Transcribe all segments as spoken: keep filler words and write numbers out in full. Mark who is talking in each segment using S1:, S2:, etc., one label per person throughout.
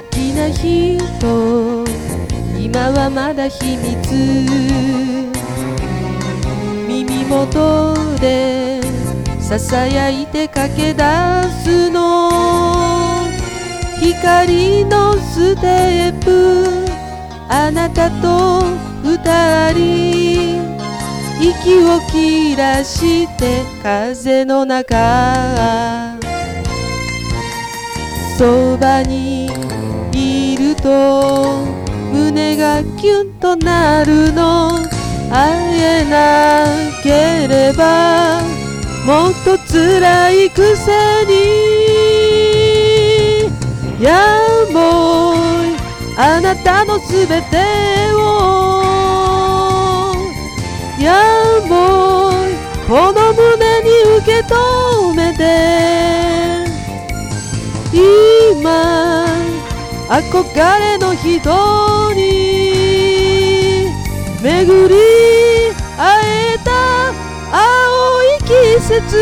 S1: きな人、今はまだ秘密。耳元でささやいて駆け出すの、光のステップ、あなたと二人、息を切らして風の中、そばにいると胸がキュンとなるの。会えなければもっと辛いくせに、やもいあなたのすべてを、やもいこの胸に受け止めて、今憧れの人に巡り会えた青い季節。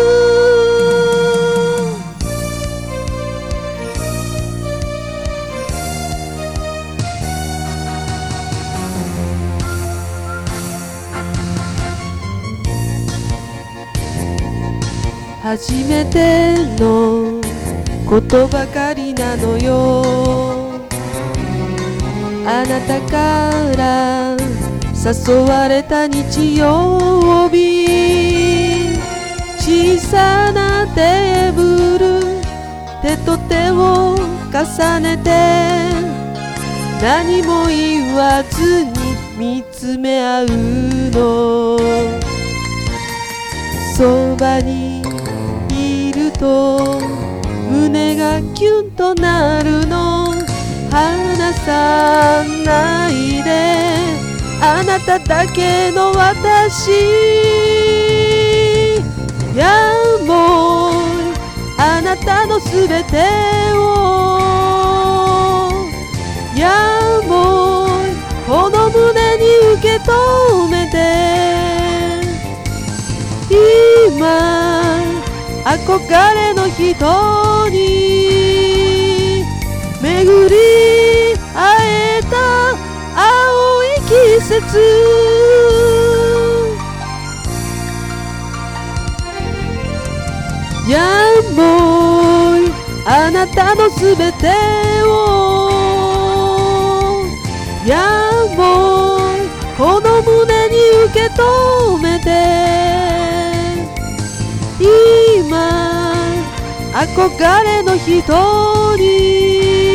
S1: 初めてのことばかりなのよ。あなたから誘われた日曜日、小さなテーブル、手と手を重ねて何も言わずに見つめ合うの。そばにいると胸がキュンとなるの。離さないで、あなただけの私。やもいあなたのすべてを、やもいこの胸に受け止めて、今憧れの人に巡り会えた青い季節。やもいあなたのすべてを、やもいこの胸に受け止めて、今憧れの人に